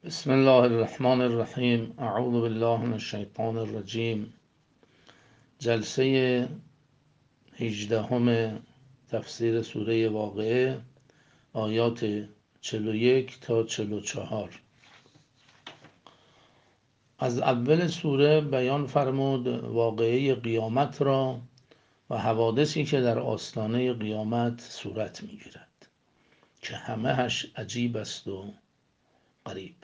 بسم الله الرحمن الرحیم. اعوذ بالله من الشیطان الرجیم. جلسه 18 تفسیر سوره واقعه، آیات 41 تا 44. از اول سوره بیان فرمود واقعه قیامت را و حوادثی که در آستانه قیامت صورت میگیرد که همه‌اش عجیب است و غریب.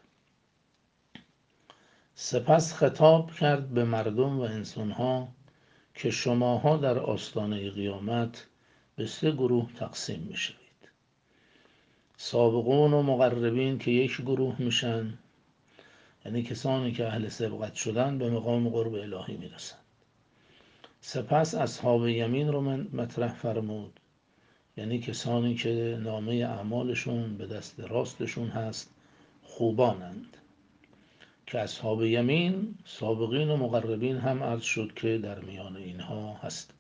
سپس خطاب کرد به مردم و انسانها که شماها در آستانه قیامت به 3 گروه تقسیم میشوید: سابقون و مقربین که یک گروه میشن، یعنی کسانی که اهل سبقت شدن به مقام قرب الهی میرسن. سپس اصحاب یمین رو مطرح فرمود، یعنی کسانی که نامه اعمالشون به دست راستشون هست، خوبانند، که اصحاب یمین سابقین و مقربین هم عرض شد که در میان اینها هست.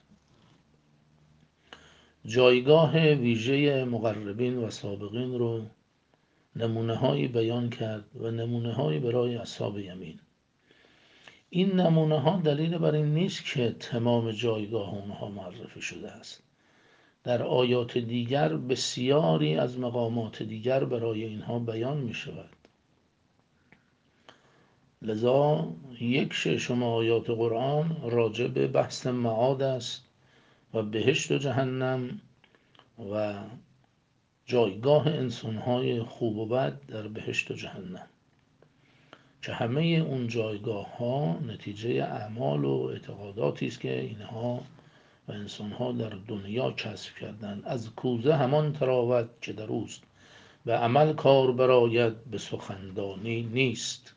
جایگاه ویژه مقربین و سابقین رو نمونه هایی بیان کرد و نمونه هایی برای اصحاب یمین. این نمونه ها دلیل بر این نیست که تمام جایگاه اونها معرفی شده است. در آیات دیگر بسیاری از مقامات دیگر برای اینها بیان می شود. لذا 1/6 آیات قرآن راجع به بحث معاد است و بهشت و جهنم و جایگاه انسانهای خوب و بد در بهشت و جهنم، که همه اون جایگاه ها نتیجه اعمال و اعتقاداتی است که اینها و انسانها در دنیا کسب کردند. از کوزه همان تراود که در اوست، به عمل کار براید به سخندانی نیست.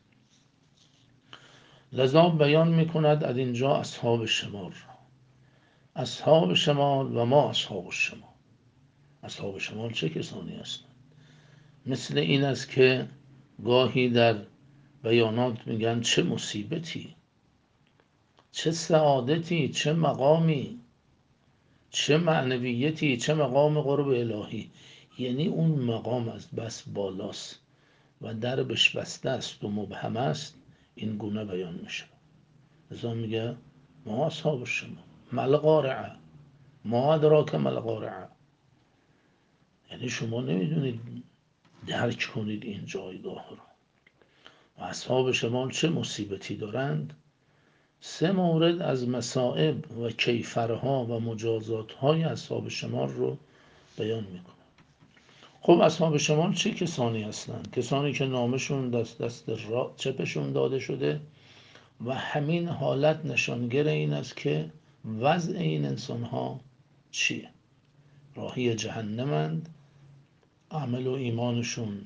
لذا بیان میکند از اینجا اصحاب شمال، اصحاب شمال و ما اصحاب الشمال. اصحاب شمال چه کسانی هستند؟ مثل این است که گاهی در بیانات میگن چه مصیبتی، چه سعادتی، چه مقامی، چه معنویتی، چه مقام قرب الهی. یعنی اون مقام از بس بالاست و دربش بسته است و مبهم است، این گونه بیان میشه. لذا میگه ما اصحاب شما ملقارعه، ما ادراک ملقارعه. یعنی شما نمیدونید درک کنید این جایگاه رو. و اصحاب شمال چه مصیبتی دارند. 3 مورد از مصائب و کیفرها و مجازاتهای اصحاب شمال رو بیان میکنه. خب اصحاب شمال چه کسانی هستند؟ کسانی که نامشون دست چپشون داده شده و همین حالت نشانگر این است که وضع این انسانها چیه. راهی جهنمند، عمل و ایمانشون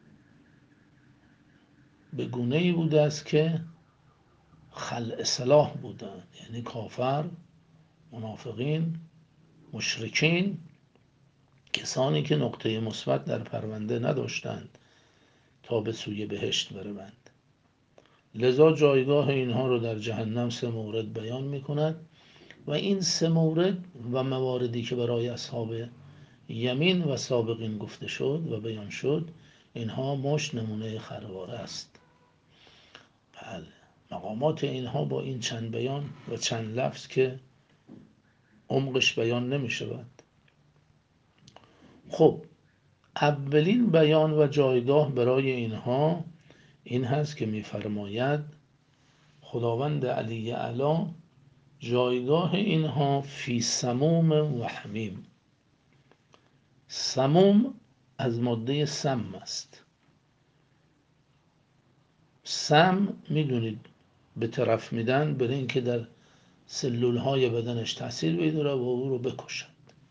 به گونه‌ای بوده است که خلع سلاح بودند، یعنی کافر، منافقین، مشرکین، کسانی که نقطه مثبت در پرونده نداشتند تا به سوی بهشت بروند. لذا جایگاه اینها رو در جهنم 3 مورد بیان می کند و این 3 مورد و مواردی که برای اصحاب یمین و سابقین گفته شد و بیان شد، اینها مشت نمونه خرواره است. بله، مقامات اینها با این چند بیان و چند لفظ که عمقش بیان نمی شود. خب اولین بیان و جایگاه برای اینها این هست که می‌فرماید خداوند علی اعلی جایگاه اینها فی سموم و حمیم. سموم از ماده سم است. سم میدونید به طرف میدن برای اینکه در سلول های بدنش تاثیر بگذاره و او رو بکشد.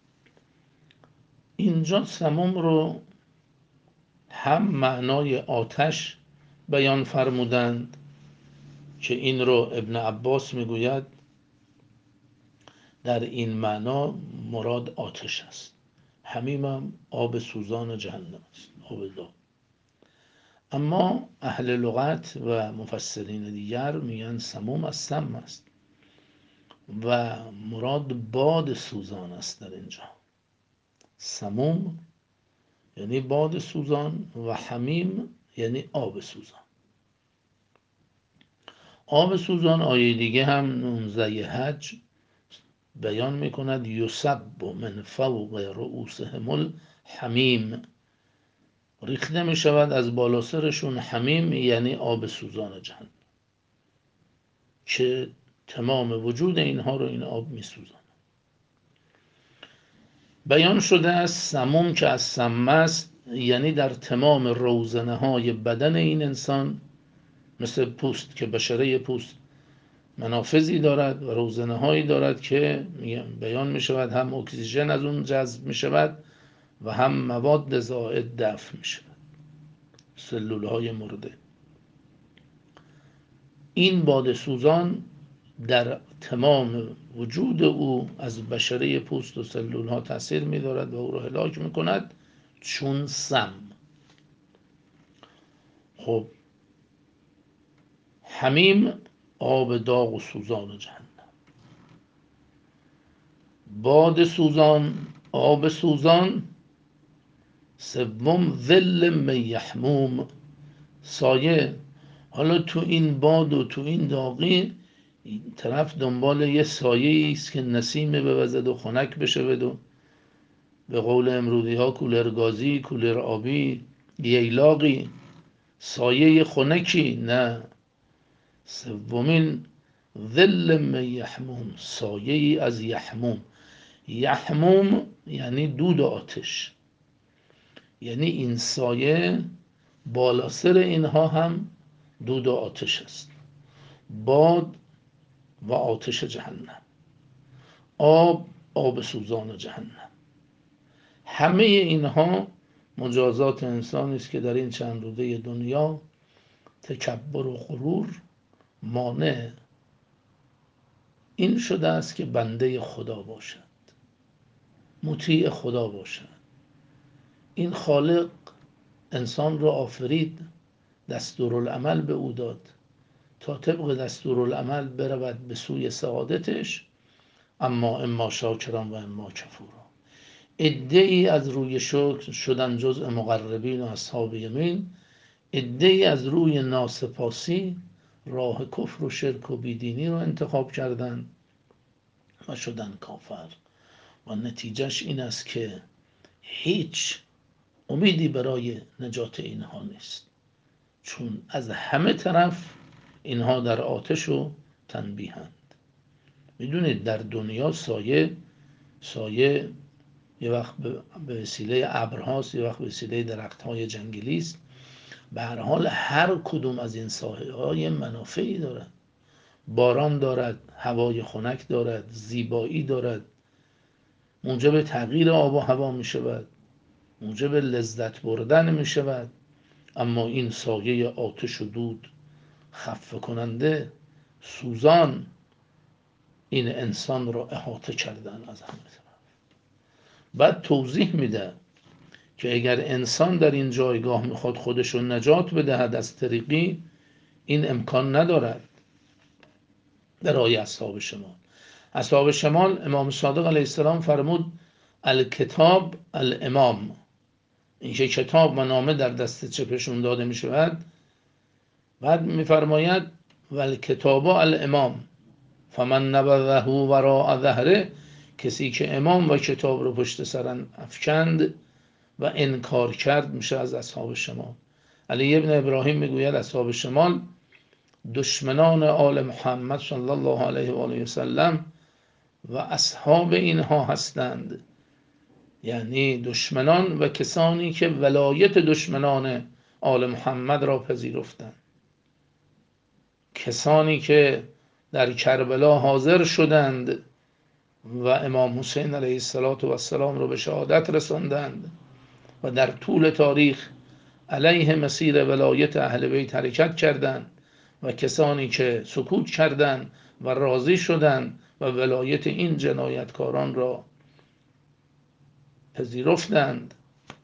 اینجا سموم رو هم معنای آتش بیان فرمودند که این رو ابن عباس میگوید در این معنا مراد آتش است. حمیم هم آب سوزان جهنم است، آب داغ. اما اهل لغت و مفسرین دیگر میگن سموم از سم است و مراد باد سوزان است. در اینجا سموم یعنی باد سوزان و حمیم یعنی آب سوزان. آب سوزان آیه دیگه هم 19 حج بیان میکند یصب من فوق رؤوسهم الحمیم، ریخته میشود از بالا سرشون حمیم، یعنی آب سوزان جهنم که تمام وجود اینها رو این آب میسوزن. بیان شده از سموم که از سمه است، یعنی در تمام روزنه های بدن این انسان، مثل پوست که بشره پوست منافذی دارد و روزنه هایی دارد که بیان می شود هم اکسیژن از اون جذب می شود و هم مواد زائد دفع می شود، سلول های مرده. این باد سوزان در تمام وجود او از بشره پوست و سلول ها تاثیر می دارد و او را هلاک می کند چون سم. خب حمیم آب داغ و سوزان جهنم، باد سوزان، آب سوزان. سوم ظل میحموم، سایه. حالا تو این باد و تو این داغی این طرف دنبال یه سایه است که نسیم بوزد و خنک بشه بدو، به قول امرودی ها کولر گازی، کولر آبی، ییلاقی، سایه خنکی نه. سومین ظل میحموم، سایه ای از یحموم. یحموم یعنی دود آتش، یعنی این سایه بالا سر اینها هم دود و آتش است. باد و آتش جهنم، آب سوزان جهنم، همه اینها مجازات انسانی است که در این چند روزه دنیا تکبر و غرور مانع این شده است که بنده خدا باشد، مطیع خدا باشد. این خالق انسان را آفرید، دستورالعمل به او داد تا طبق دستورالعمل برود به سوی سعادتش، اما شاکرا و اما کفورا. عده‌ای از روی شکر شدن جزء مقربین و اصحاب یمین، عده‌ای از روی ناسپاسی راه کفر و شرک و بیدینی رو انتخاب کردن و شدن کافر. و نتیجهش این است که هیچ امیدی برای نجات اینها نیست، چون از همه طرف اینها در آتش و تنبیهند. میدونید در دنیا سایه یه وقت به وسیله ابرهاست، یه وقت به وسیله درخت‌های جنگلی است. به هر حال هر کدوم از این سایه‌ها منافعی دارد. باران دارد، هوای خنک دارد، زیبایی دارد، موجب تغییر آب و هوا می شود، موجب لذت بردن می شود. اما این سایه آتش و دود، خفه کننده، سوزان، این انسان را احاطه کردن از همه طرف. بعد توضیح میده که اگر انسان در این جایگاه میخواد خودش رو نجات بدهد از طریقی، این امکان ندارد. در آیه اصحاب شمال امام صادق علیه السلام فرمود الکتاب الامام، این که کتاب و نامه در دست چپشون داده می شود. بعد می فرماید والکتاب الامام فمن نبذه وراء ظهره، کسی که امام و کتاب رو پشت سر افکند و انکار کرد میشه از اصحاب شمال. علی ابن ابراهیم میگوید اصحاب شمال دشمنان آل محمد صلی الله علیه و آله و سلم و اصحاب اینها هستند، یعنی دشمنان و کسانی که ولایت دشمنان آل محمد را پذیرفتند، کسانی که در کربلا حاضر شدند و امام حسین علیه السلام را به شهادت رساندند و در طول تاریخ علیه مسیر ولایت اهل بیت حرکت کردند و کسانی که سکوت کردند و راضی شدند و ولایت این جنایتکاران را پذیرفتند.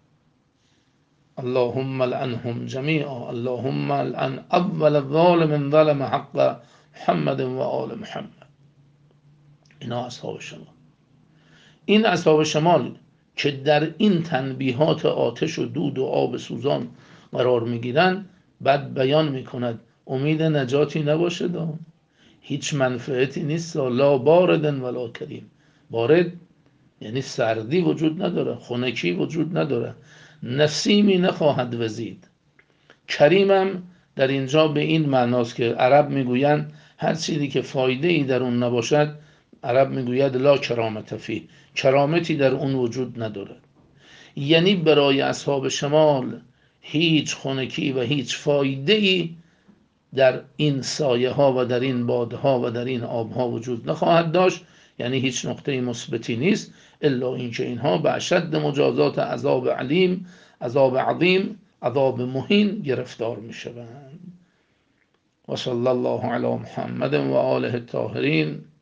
اللهم لعنهم جمیعا، اللهم لعن اول ظالم ظلم حق محمد و آل محمد. اینا اصحاب شمال. این اصحاب شمال که در این تنبیهات آتش و دود و آب سوزان قرار میگیرن، بعد بیان میکند امید نجاتی نباشه، هیچ منفعتی نیست، لا باردن ولا کریم. بارد یعنی سردی وجود نداره، خنکی وجود نداره، نسیمی نخواهد وزید. کریمم در اینجا به این معناست که عرب میگویند هر چیزی که فایده ای در اون نباشد، عرب میگوید لا کرامت فی، کرامتی در اون وجود نداره. یعنی برای اصحاب شمال هیچ خنکی و هیچ فایده ای در این سایه ها و در این بادها و در این آبها وجود نخواهد داشت، یعنی هیچ نقطه مثبتی نیست، الا اینکه اینها به اشد مجازات عذاب علیم، عذاب عظیم، عذاب مهین گرفتار می شوند. و صلی الله علی محمد و آله الطاهرین.